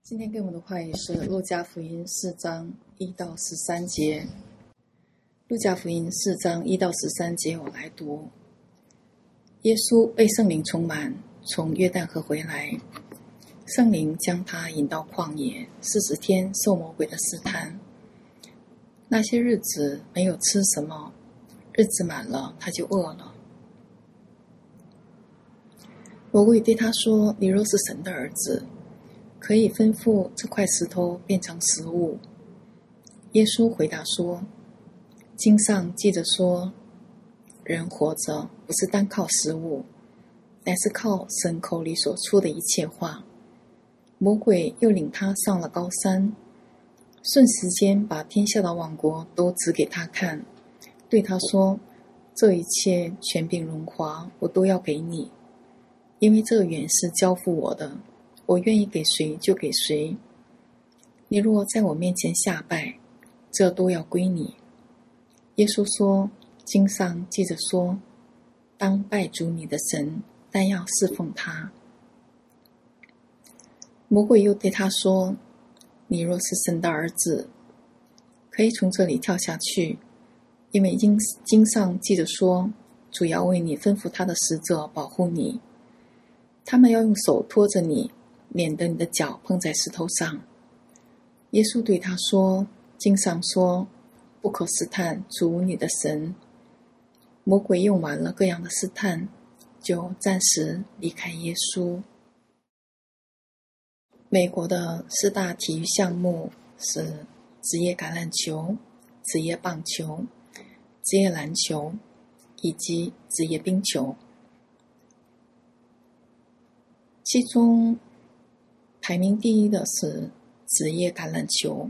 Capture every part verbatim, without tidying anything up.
今天给我们的话语是路加福音四章一到十三节。路加福音四章一到十三节，我来读。耶稣被圣灵充满，从约旦河回来，圣灵将他引到旷野，四十天受魔鬼的试探。那些日子没有吃什么，日子满了，他就饿了。魔鬼对他说：“你若是神的儿子，可以吩咐这块石头变成食物。”耶稣回答说：“经上记着说，人活着不是单靠食物，乃是靠神口里所出的一切话。”魔鬼又领他上了高山，瞬时间把天下的王国都指给他看，对他说：“这一切权柄荣华，我都要给你，因为这原是交付我的，我愿意给谁就给谁。你若在我面前下拜，这都要归你。”耶稣说：“经上记着说，当拜主你的神，但要侍奉他。”魔鬼又对他说：“你若是神的儿子，可以从这里跳下去，因为经经上记着说，主要为你吩咐他的使者保护你，他们要用手托着你，免得你的脚碰在石头上。”耶稣对他说：“经上说，不可试探主你的神。”魔鬼用完了各样的试探，就暂时离开耶稣。美国的四大体育项目是职业橄榄球、职业棒球、职业篮球以及职业冰球。其中排名第一的是职业橄榄球。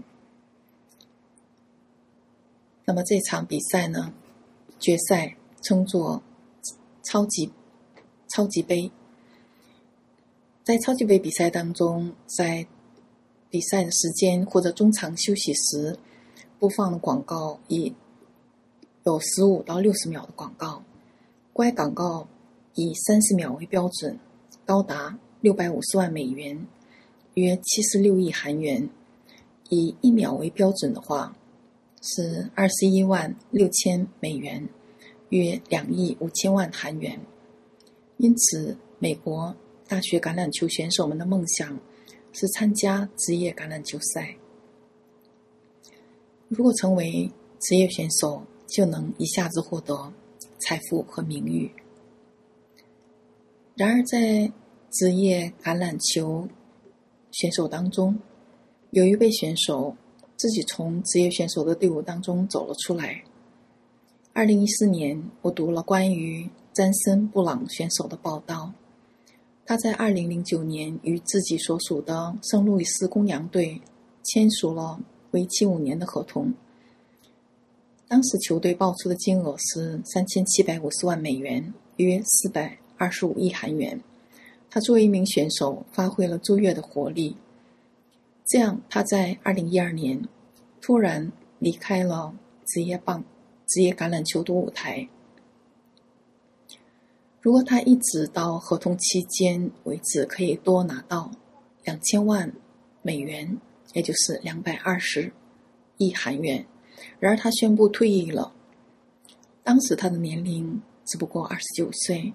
那么这场比赛呢，决赛称作超级超级杯。在超级杯比赛当中，在比赛的时间或者中场休息时播放的广告以有十五到六十秒的广告，该广告以三十秒为标准，高达六百五十万美元，约七十六亿韩元。以一秒为标准的话，是二十一万六千美元，约两亿五千万韩元。因此，美国大学橄榄球选手们的梦想是参加职业橄榄球赛。如果成为职业选手，就能一下子获得财富和名誉。然而，在职业橄榄球选手当中，有一位选手自己从职业选手的队伍当中走了出来。二零一四年，我读了关于詹森·布朗选手的报道。他在二零零九年与自己所属的圣路易斯公羊队签署了为期五年的合同。当时球队报出的金额是三千七百五十万美元，约四百二十五亿韩元。他作为一名选手发挥了卓越的活力，这样他在二零一二年突然离开了职业棒职业橄榄球的舞台。如果他一直到合同期间为止，可以多拿到两千万美元，也就是两百二十亿韩元。然而他宣布退役了，当时他的年龄只不过二十九岁。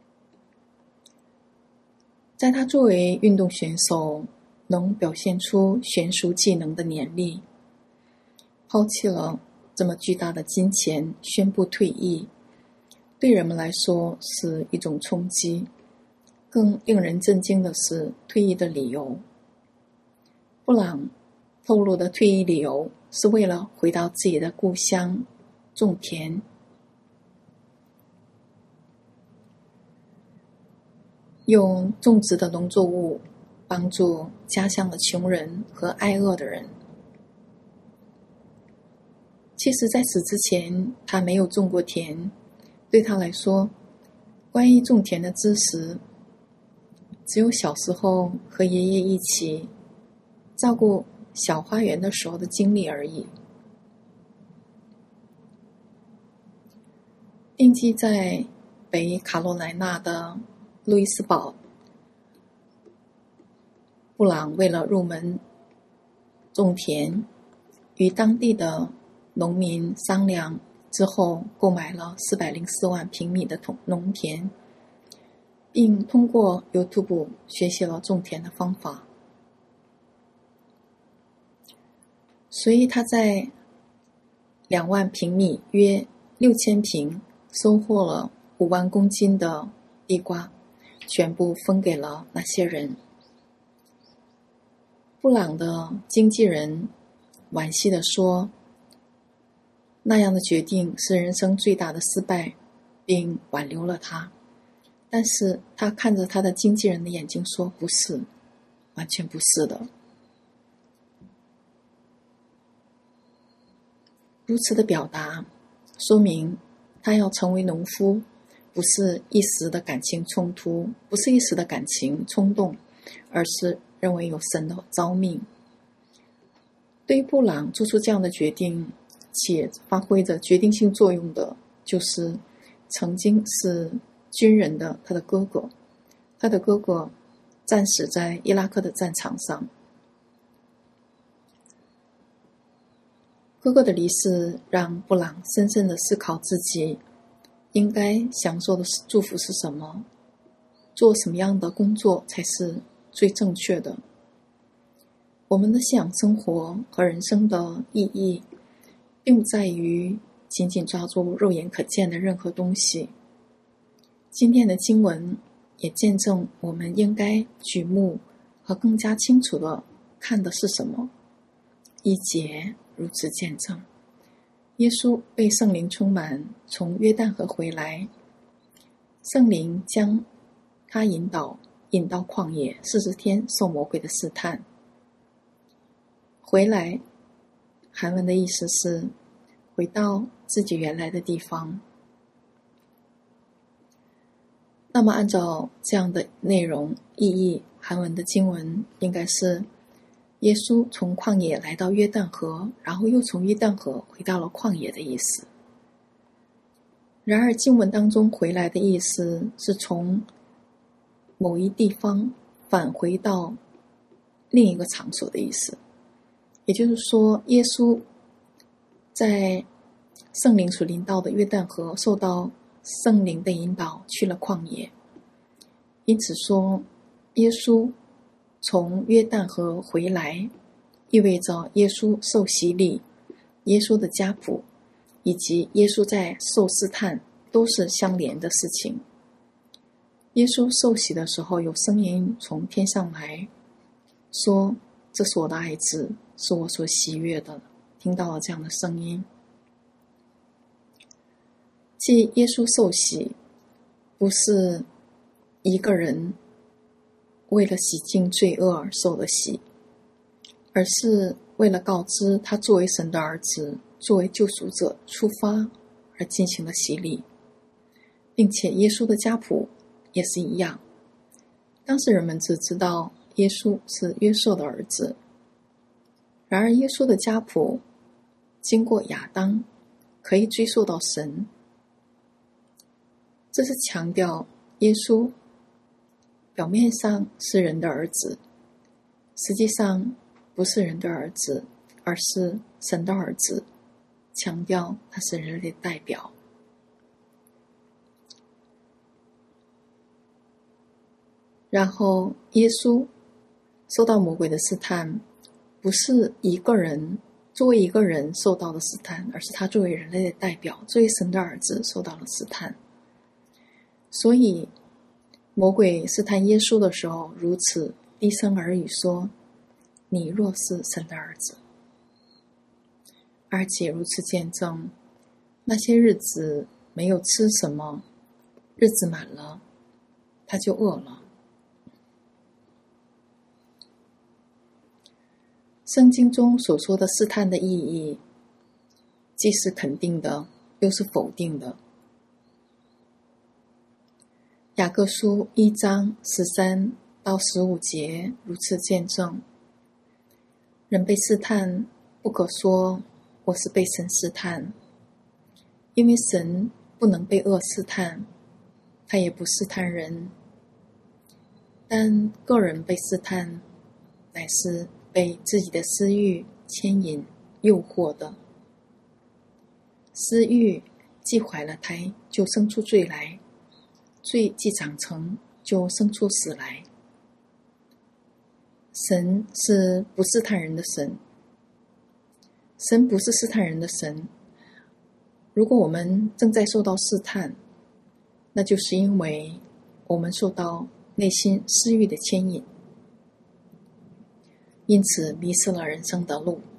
在他作为运动选手能表现出悬殊技能的年龄，抛弃了这么巨大的金钱，宣布退役，对人们来说是一种冲击。更令人震惊的是退役的理由。布朗透露的退役理由是为了回到自己的故乡种田。用种植的农作物帮助家乡的穷人和挨饿的人。其实在此之前，他没有种过田。对他来说，关于种田的知识只有小时候和爷爷一起照顾小花园的时候的经历而已。定居在北卡罗来纳的路易斯堡布朗为了入门种田，与当地的农民商量之后，购买了四百零四万平米的农田，并通过 YouTube 学习了种田的方法。所以他在两万平米约六千平收获了五万公斤的地瓜，全部分给了那些人。布朗的经纪人惋惜地说，那样的决定是人生最大的失败，并挽留了他。但是他看着他的经纪人的眼睛说，不是，完全不是的。如此的表达说明他要成为农夫不是一时的感情冲突，不是一时的感情冲动，而是认为有神的召命。对于布朗做出这样的决定且发挥着决定性作用的，就是曾经是军人的他的哥哥。他的哥哥战死在伊拉克的战场上。哥哥的离世让布朗深深地思考自己应该享受的祝福是什么，做什么样的工作才是最正确的。我们的信仰生活和人生的意义并不在于紧紧抓住肉眼可见的任何东西。今天的经文也见证我们应该举目和更加清楚地看的是什么。一节如此见证，耶稣被圣灵充满，从约旦河回来，圣灵将他引导引到旷野，四十天受魔鬼的试探。回来韩文的意思是回到自己原来的地方。那么按照这样的内容意义，韩文的经文应该是耶稣从旷野来到约旦河，然后又从约旦河回到了旷野的意思。然而经文当中回来的意思是从某一地方返回到另一个场所的意思。也就是说，耶稣在圣灵所临到的约旦河受到圣灵的引导去了旷野。因此说，耶稣从约旦河回来，意味着耶稣受洗礼，耶稣的家谱以及耶稣在受试探都是相连的事情。耶稣受洗的时候，有声音从天上来说，这是我的爱子，是我所喜悦的。听到了这样的声音。即耶稣受洗不是一个人为了洗净罪恶而受的洗，而是为了告知他作为神的儿子，作为救赎者出发而进行了洗礼。并且耶稣的家谱也是一样，当时人们只知道耶稣是约瑟的儿子，然而耶稣的家谱经过亚当可以追溯到神。这是强调耶稣表面上是人的儿子，实际上不是人的儿子，而是神的儿子，强调他是人类的代表。然后耶稣受到魔鬼的试探，不是一个人作为一个人受到的试探，而是他作为人类的代表，作为神的儿子受到了试探。所以魔鬼试探耶稣的时候，如此低声耳语说，你若是神的儿子。而且如此见证，那些日子没有吃什么，日子满了他就饿了。圣经中所说的试探的意义，既是肯定的，又是否定的。雅各书一章十三到十五节如此见证，人被试探，不可说我是被神试探，因为神不能被恶试探，他也不试探人。但个人被试探， 乃是被自己的私欲牵引诱惑的。私欲既怀了胎，就生出罪来，罪既长成，就生出死来。神是不试探人的神，神不是试探人的神。如果我们正在受到试探，那就是因为我们受到内心私欲的牵引，因此迷失了人生的路。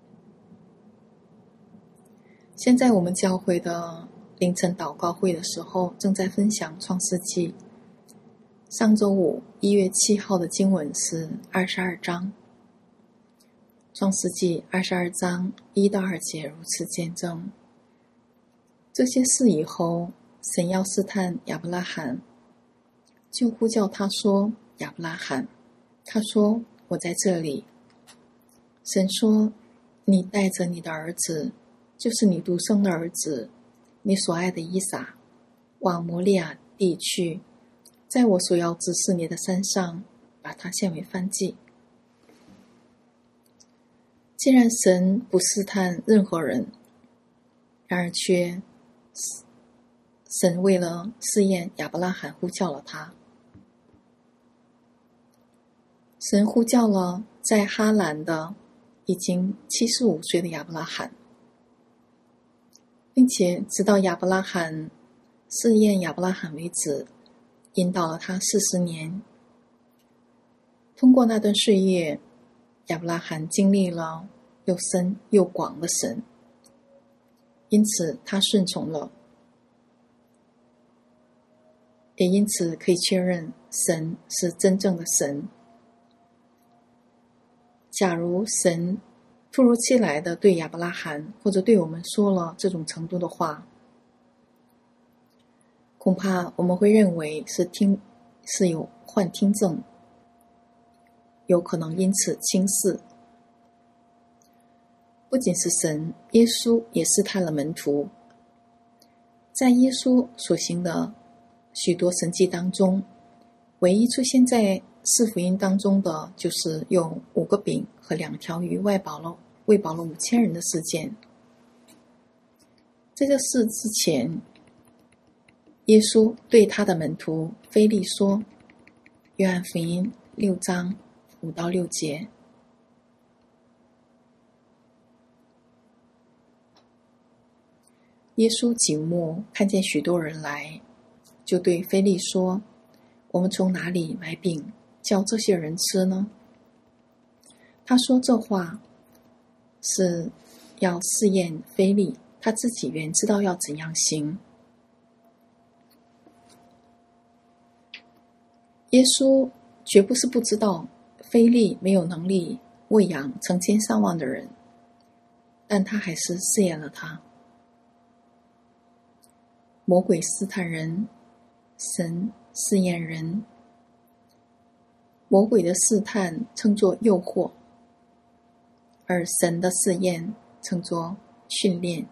现在我们教会的凌晨祷告会的时候，正在分享创世纪。上周五一月七号的经文是二十二章，创世纪二十二章一到二节如此见证。这些事以后，神要试探亚伯拉罕，就呼叫他说：亚伯拉罕。他说：我在这里。神说：你带着你的儿子，就是你独生的儿子，你所爱的以撒，往摩利亚地去，在我所要指示你的山上，把它献为燔祭。既然神不试探任何人，然而却神为了试验亚伯拉罕呼叫了他。神呼叫了在哈兰的已经七十五岁的亚伯拉罕，并且直到亚伯拉罕试验亚伯拉罕为止，引导了他四十年。通过那段岁月，亚伯拉罕经历了又深又广的神，因此他顺从了，也因此可以确认神是真正的神。假如神突如其来的对亚伯拉罕或者对我们说了这种程度的话，恐怕我们会认为是听是有幻听症，有可能因此轻视。不仅是神，耶稣也试探了门徒。在耶稣所行的许多神迹当中，唯一出现在四福音当中的，就是用五个饼和两条鱼喂饱了喂饱了五千人的事件。在这事之前，耶稣对他的门徒腓力说，约翰福音六章五到六节，耶稣景目看见许多人来，就对腓力说，我们从哪里买饼叫这些人吃呢？他说这话是要试验腓力，他自己原知道要怎样行。耶稣绝不是不知道腓力没有能力喂养成千上万的人，但他还是试验了他。魔鬼试探人，神试验人。魔鬼的试探称作诱惑，而神的试验称作训练。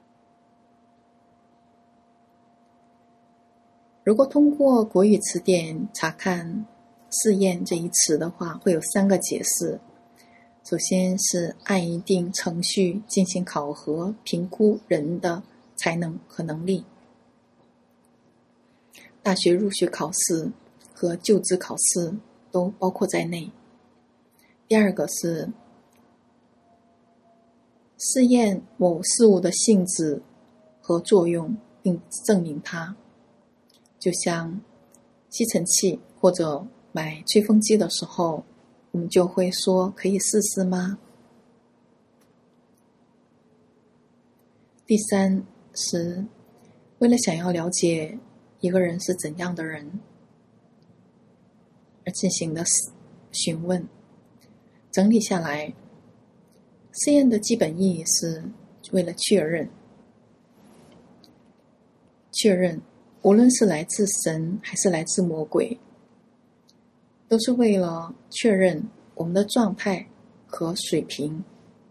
如果通过国语词典查看试验这一词的话，会有三个解释。首先是按一定程序进行考核评估人的才能和能力，大学入学考试和就职考试都包括在内。第二个是试验某事物的性质和作用，并证明它，就像吸尘器或者买吹风机的时候，我们就会说可以试试吗？第三是为了想要了解一个人是怎样的人而进行的询问。整理下来，试验的基本意义是为了确认确认无论是来自神还是来自魔鬼，都是为了确认我们的状态和水平。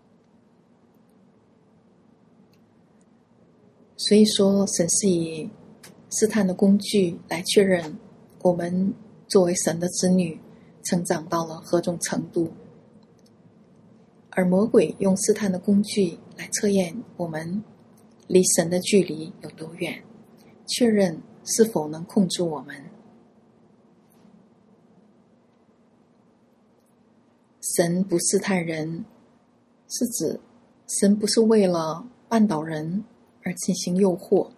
所以说，神是以试探的工具来确认我们作为神的子女成长到了何种程度。 而魔鬼用试探的工具来测验我们离神的距离有多远，确认是否能控制我们。神不试探人，是指神不是为了绊倒人而进行诱惑。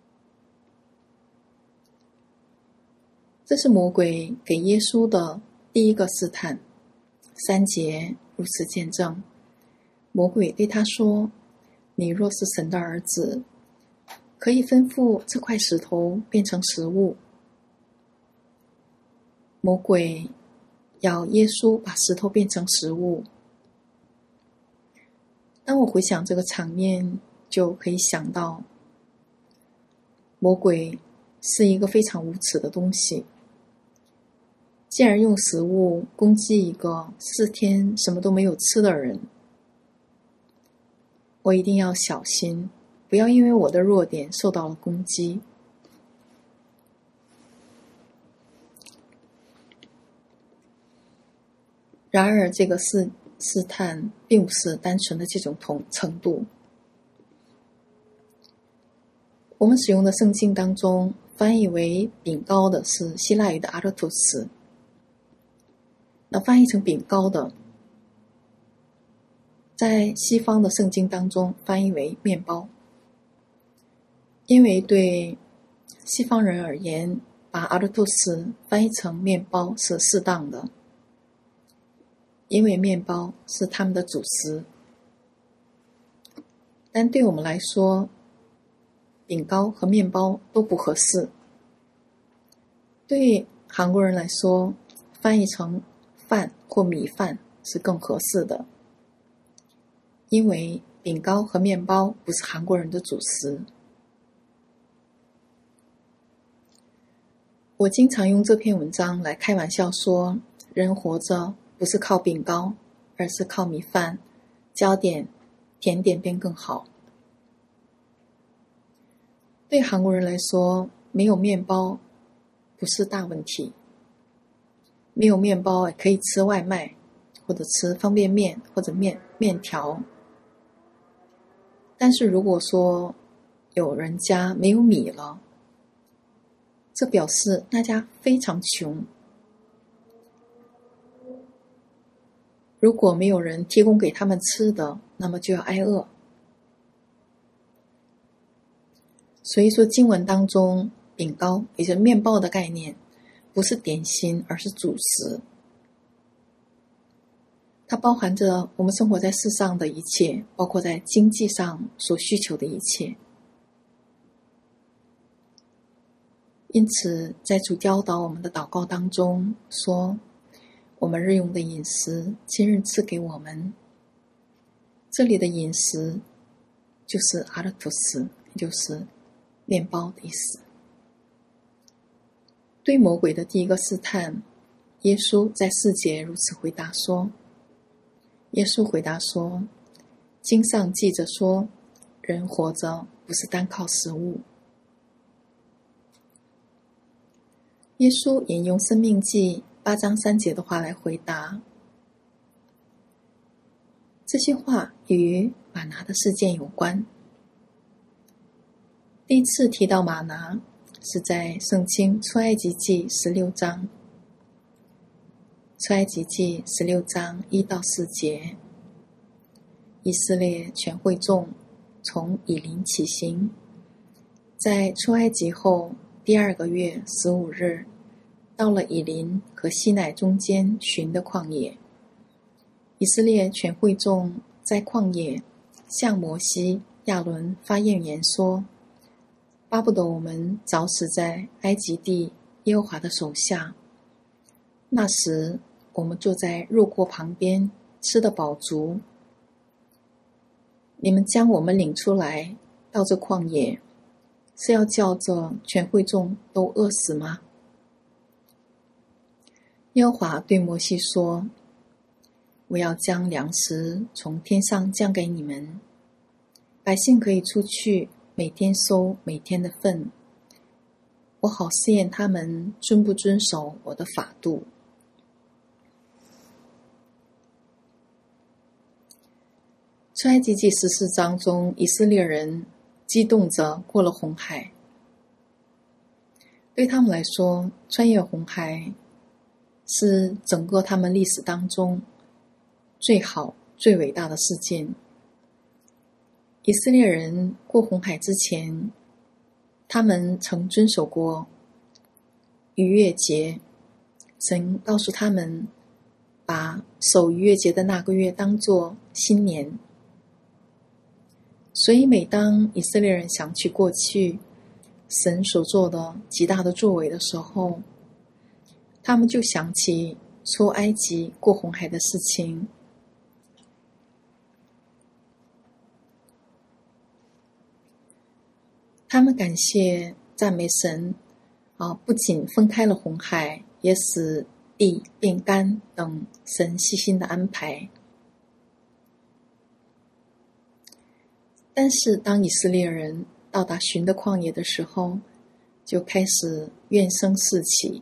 这是魔鬼给耶稣的第一个试探。三节如此见证，魔鬼对他说：你若是神的儿子，可以吩咐这块石头变成食物。魔鬼要耶稣把石头变成食物。当我回想这个场面，就可以想到魔鬼是一个非常无耻的东西，竟然用食物攻击一个四天什么都没有吃的人。我一定要小心，不要因为我的弱点受到了攻击。然而这个试试探并不是单纯的这种同程度。我们使用的圣经当中翻译为饼糕的是希腊语的阿勒托斯，那翻译成饼糕的在西方的圣经当中翻译为面包。因为对西方人而言，把阿勒托斯翻译成面包是适当的，因为面包是他们的主食。但对我们来说，饼糕和面包都不合适。对韩国人来说，翻译成饭或米饭是更合适的，因为饼糕和面包不是韩国人的主食。我经常用这篇文章来开玩笑说，人活着不是靠饼糕，而是靠米饭，加点甜点便更好。对韩国人来说，没有面包不是大问题，没有面包也可以吃外卖，或者吃方便面或者面面条。但是如果说有人家没有米了，这表示那家非常穷。如果没有人提供给他们吃的，那么就要挨饿。所以说经文当中饼糕也就是面包的概念不是点心，而是主食。它包含着我们生活在世上的一切，包括在经济上所需求的一切。因此在主教导我们的祷告当中说，我们日用的饮食今日赐给我们。这里的饮食就是阿勒托斯，也就是面包的意思。对魔鬼的第一个试探，耶稣在四节如此回答说，耶稣回答说，经上记着说，人活着不是单靠食物。耶稣引用申命记八章三节的话来回答。这些话与玛拿的事件有关。第一次提到玛拿是在圣经出埃及记十六章，出埃及记十六章一到四节，以色列全会众从以琳起行，在出埃及后第二个月十五日，到了以琳和西乃中间寻的旷野。以色列全会众在旷野向摩西、亚伦发怨言说，巴不得我们早死在埃及地耶和华的手下。那时我们坐在肉锅旁边，吃得饱足。你们将我们领出来到这旷野，是要叫这全会众都饿死吗？耶和华对摩西说，我要将粮食从天上降给你们，百姓可以出去每天收每天的份，我好试验他们遵不遵守我的法度。 出埃及记十四章中，以色列人激动着过了红海。对他们来说，穿越红海是整个他们历史当中最好最伟大的事件。以色列人过红海之前，他们曾遵守过逾越节，神告诉他们把守逾越节的那个月当作新年。所以每当以色列人想起过去神所做的极大的作为的时候，他们就想起出埃及过红海的事情。他们感谢赞美神啊，不仅分开了红海，也使地变干等神细心的安排。但是当以色列人到达寻的旷野的时候，就开始怨声四起。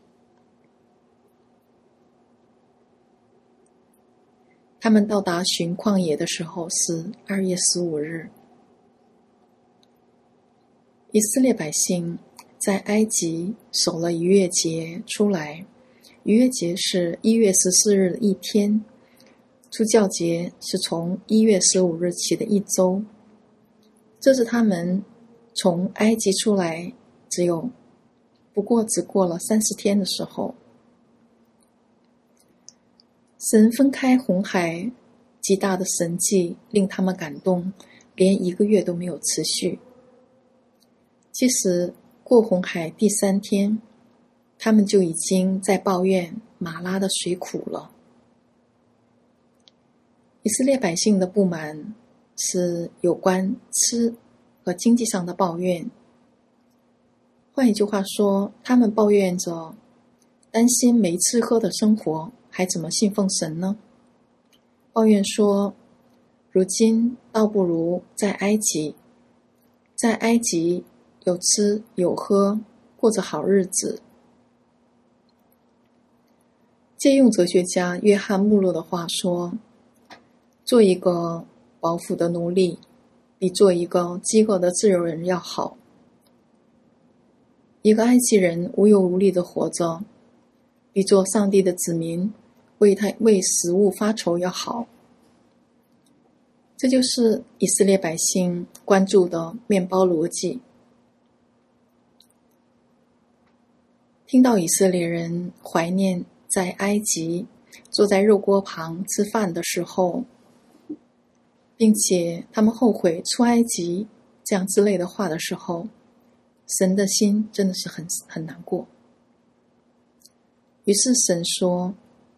他们到达寻旷野的时候是二月十五日。以色列百姓在埃及守了逾越节出来，逾越节是一月十四日的一天，初教节是从一月十五日起的一周。这是他们从埃及出来只有不过只过了三十天的时候。神分开红海极大的神迹令他们感动，连一个月都没有持续。其实过红海第三天，他们就已经在抱怨马拉的水苦了。以色列百姓的不满是有关吃和经济上的抱怨。换一句话说，他们抱怨着担心没吃喝的生活，还怎么信奉神呢？抱怨说，如今倒不如在埃及，在埃及有吃有喝，过着好日子。借用哲学家约翰穆勒的话说，做一个饱腹的奴隶比做一个饥饿的自由人要好。一个埃及人无忧无虑地活着，比做上帝的子民为他为食物发愁要好。这就是以色列百姓关注的面包逻辑。听到以色列人怀念在埃及坐在肉锅旁吃饭的时候，并且他们后悔出埃及这样之类的话的时候，神的心真的是很很难过。于是神说，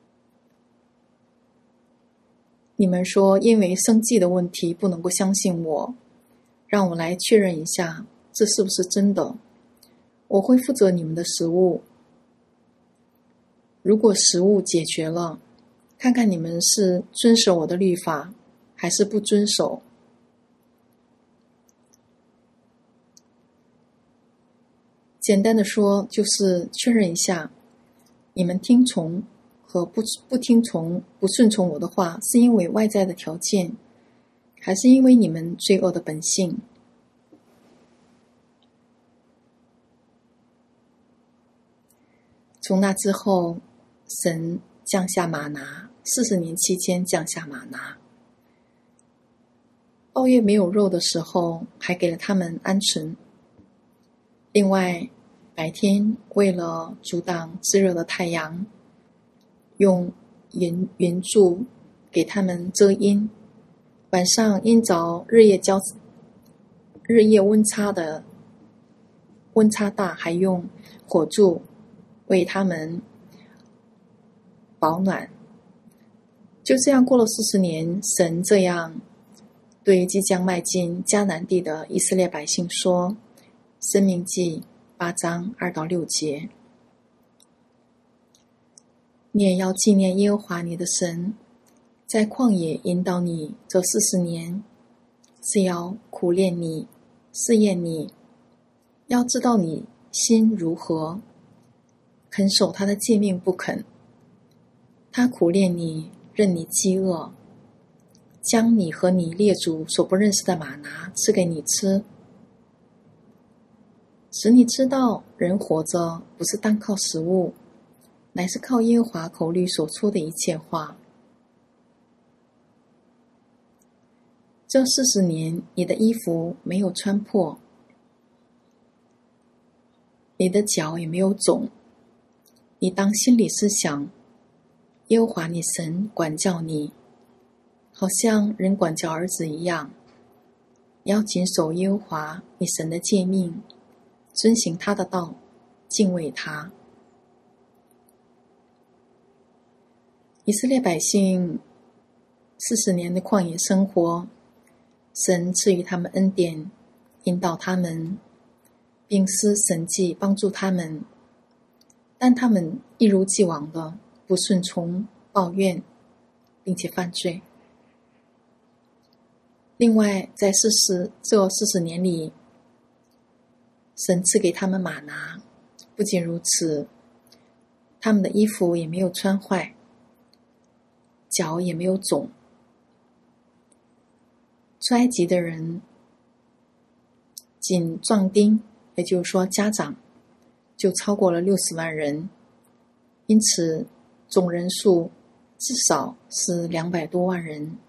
你们说因为生计的问题不能够相信我，让我来确认一下这是不是真的。我会负责你们的食物，如果食物解决了，看看你们是遵守我的律法还是不遵守。简单的说，就是确认一下你们听从和不不听从不顺从我的话，是因为外在的条件，还是因为你们罪恶的本性。从那之后，神降下玛拿，四十年期间降下玛拿。抱怨没有肉的时候，还给了他们鹌鹑。另外，白天为了阻挡炙热的太阳，用云云柱给他们遮阴。晚上因着日夜交日夜温差的温差大，还用火柱为他们保暖。就这样过了四十年，神这样对即将迈进迦南地的以色列百姓说，申命记八章二到六节，你也要纪念耶和华你的神，在旷野引导你这四十年，是要苦练你，试验你，要知道你心如何，肯守他的诫命不肯。他苦练你，任你饥饿， 将你和你列祖所不认识的玛拿赐给你吃，使你知道人活着不是单靠食物，乃是靠耶和华口里所出的一切话。这四十年，你的衣服没有穿破，你的脚也没有肿。你当心里思想，耶和华你神管教你，好像人管教儿子一样。你要谨守耶和华你神的诫命，遵行他的道，敬畏他。以色列百姓四十年的旷野生活，神赐予他们恩典，引导他们，并施神迹帮助他们，但他们一如既往的不顺从、抱怨，并且犯罪。另外，在四十这四十年里，神赐给他们玛拿，不仅如此，他们的衣服也没有穿坏，脚也没有肿。出埃及的人仅壮丁，也就是说家长，就超过了六十万人，因此总人数至少是两百多万人。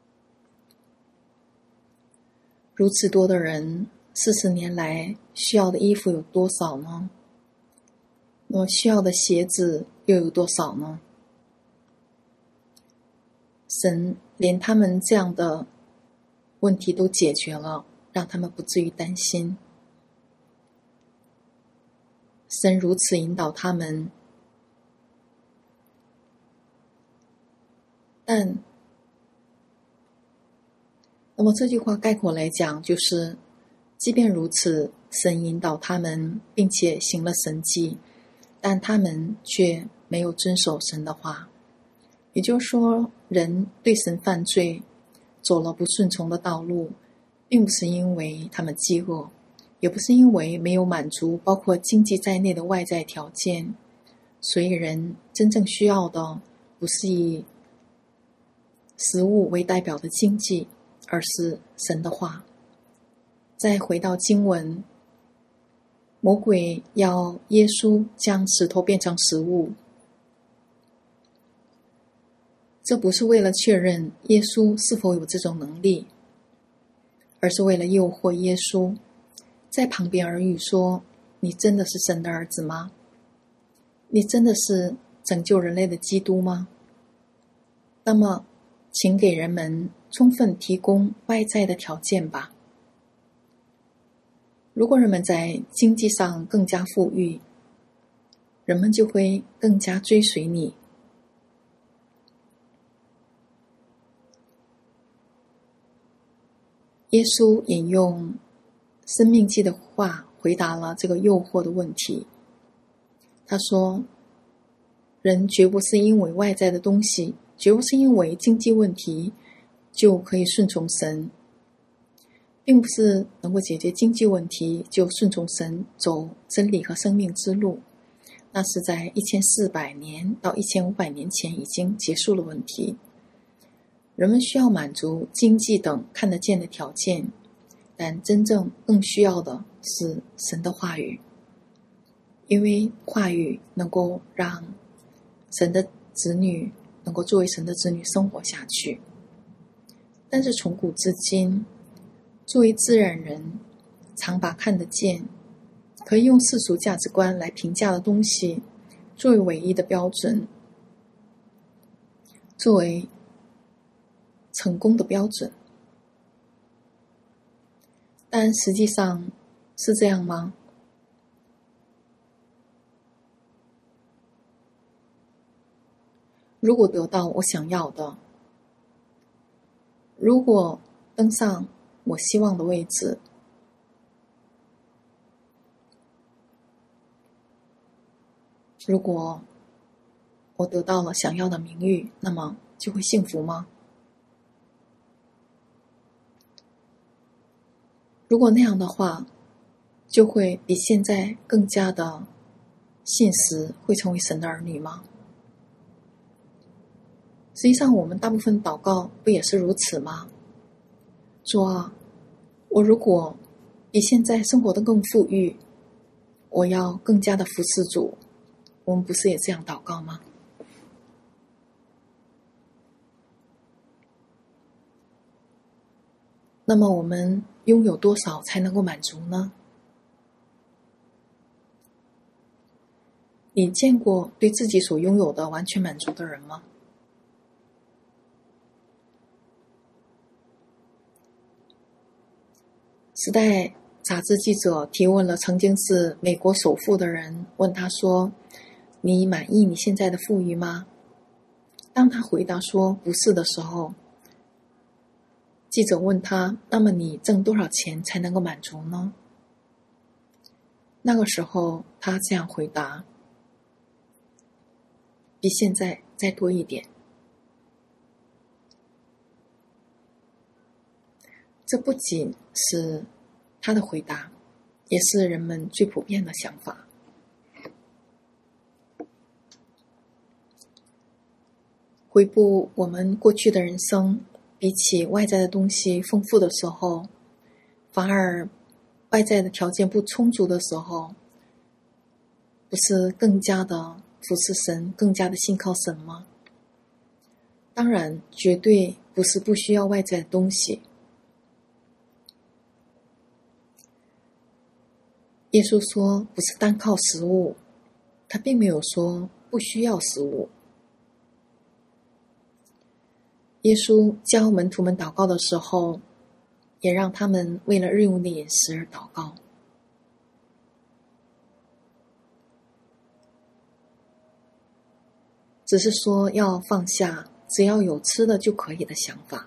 如此多的人，四十年来需要的衣服有多少呢？那么需要的鞋子又有多少呢？神连他们这样的问题都解决了，让他们不至于担心。神如此引导他们，但那么这句话概括来讲，就是即便如此，神引导他们，并且行了神迹，但他们却没有遵守神的话。也就是说，人对神犯罪，走了不顺从的道路，并不是因为他们饥饿，也不是因为没有满足包括经济在内的外在条件。所以人真正需要的不是以食物为代表的经济，而是神的话。再回到经文，魔鬼要耶稣将石头变成食物，这不是为了确认耶稣是否有这种能力，而是为了诱惑耶稣，在旁边耳语说：你真的是神的儿子吗？你真的是拯救人类的基督吗？那么请给人们充分提供外在的条件吧。如果人们在经济上更加富裕，人们就会更加追随你。耶稣引用生命记的话回答了这个诱惑的问题。他说，人绝不是因为外在的东西，绝不是因为经济问题就可以顺从神，并不是能够解决经济问题就顺从神走真理和生命之路，那是在一千四百年到一千五百年前已经结束了问题。人们需要满足经济等看得见的条件，但真正更需要的是神的话语，因为话语能够让神的子女能够作为神的子女生活下去。但是从古至今，作为自然人，常把看得见可以用世俗价值观来评价的东西作为唯一的标准，作为成功的标准。但实际上是这样吗？如果得到我想要的，如果登上我希望的位置，如果我得到了想要的名誉，那么就会幸福吗？如果那样的话，就会比现在更加的信实，会成为神的儿女吗？ 实际上我们大部分祷告不也是如此吗？主啊，我如果比现在生活的更富裕，我要更加的服侍主，我们不是也这样祷告吗？那么我们拥有多少才能够满足呢？你见过对自己所拥有的完全满足的人吗？时代杂志记者提问了曾经是美国首富的人，问他说：你满意你现在的富裕吗？当他回答说不是的时候，记者问他：那么你挣多少钱才能够满足呢？那个时候他这样回答：比现在再多一点。这不仅是他的回答，也是人们最普遍的想法。回顾我们过去的人生，比起外在的东西丰富的时候，反而外在的条件不充足的时候，不是更加的服侍神，更加的信靠神吗？当然，绝对不是不需要外在的东西。耶稣说不是单靠食物，他并没有说不需要食物。耶稣教门徒们祷告的时候，也让他们为了日用的饮食而祷告。只是说要放下只要有吃的就可以的想法。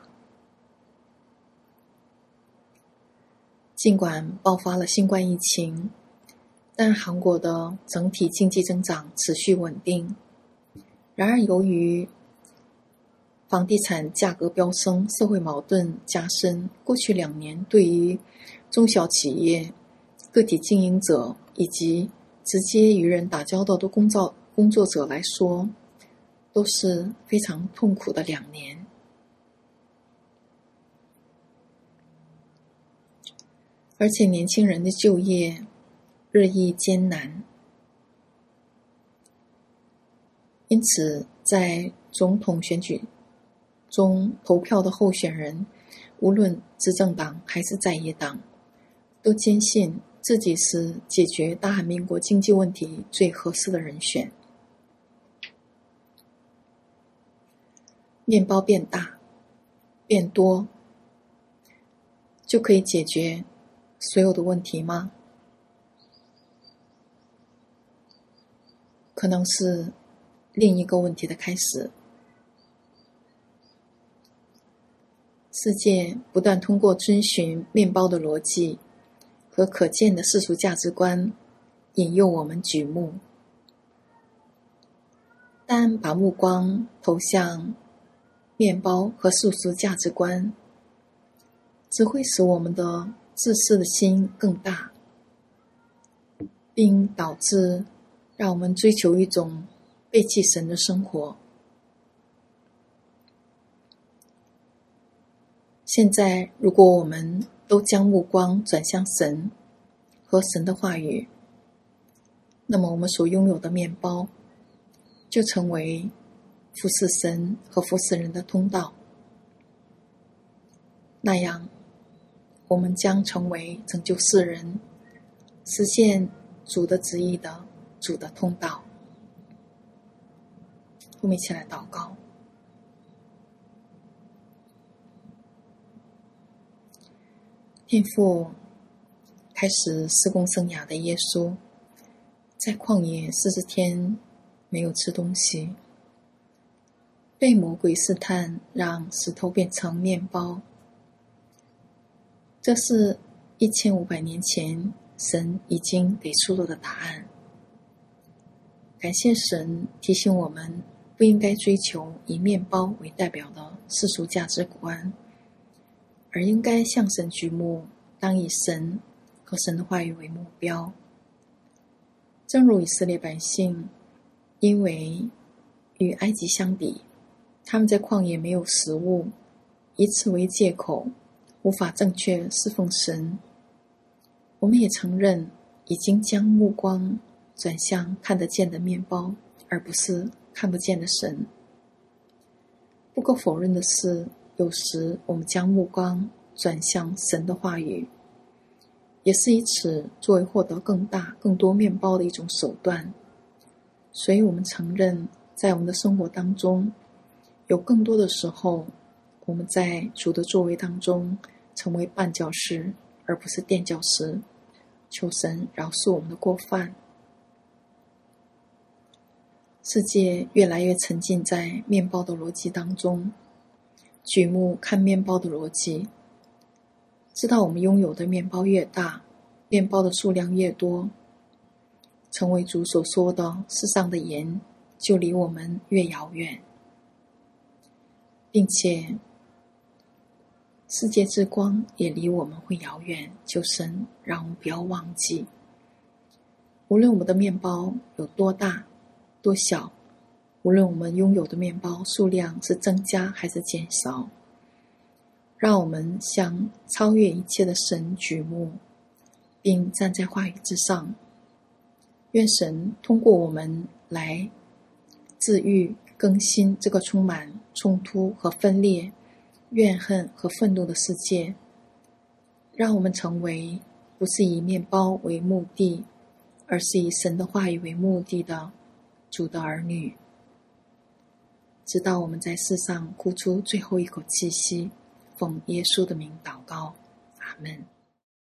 尽管爆发了新冠疫情，但韩国的整体经济增长持续稳定。然而由于房地产价格飙升，社会矛盾加深，过去两年对于中小企业、个体经营者以及直接与人打交道的工作工作者来说，都是非常痛苦的两年。而且年轻人的就业日益艰难，因此在总统选举中投票的候选人，无论执政党还是在野党，都坚信自己是解决大韩民国经济问题最合适的人选。面包变大变多，就可以解决所有的问题吗？可能是另一个问题的开始。世界不断通过遵循面包的逻辑和可见的世俗价值观引诱我们举目，但把目光投向面包和世俗价值观，只会使我们的自私的心更大，并导致让我们追求一种背弃神的生活。现在如果我们都将目光转向神和神的话语，那么我们所拥有的面包就成为服侍神和服侍人的通道。那样我们将成为拯救世人、实现主的旨意的主的通道。我们一起来祷告。天父，开始事工生涯的耶稣，在旷野四十天没有吃东西，被魔鬼试探，让石头变成面包。这是一千五百年前神已经给出了的答案。感谢神提醒我们，不应该追求以面包为代表的世俗价值观，而应该向神举目，当以神和神的话语为目标。正如以色列百姓，因为与埃及相比， 他们在旷野没有食物，以此为借口，无法正确侍奉神。我们也承认，已经将目光转向看得见的面包，而不是看不见的神。不可否认的是，有时我们将目光转向神的话语，也是以此作为获得更大更多面包的一种手段。所以我们承认，在我们的生活当中，有更多的时候，我们在主的作为当中成为绊脚石，而不是垫脚石。求神饶恕我们的过犯。世界越来越沉浸在面包的逻辑当中，举目看面包的逻辑，知道我们拥有的面包越大，面包的数量越多，成为主所说的世上的盐，就离我们越遥远，并且世界之光也离我们会遥远。求神让我们不要忘记，无论我们的面包有多大多小，无论我们拥有的面包数量是增加还是减少，让我们向超越一切的神举目，并站在话语之上。愿神通过我们来治愈更新这个充满冲突和分裂、怨恨和愤怒的世界，让我们成为不是以面包为目的，而是以神的话语为目的的主的儿女，直到我们在世上呼出最后一口气息。奉耶稣的名祷告，阿们。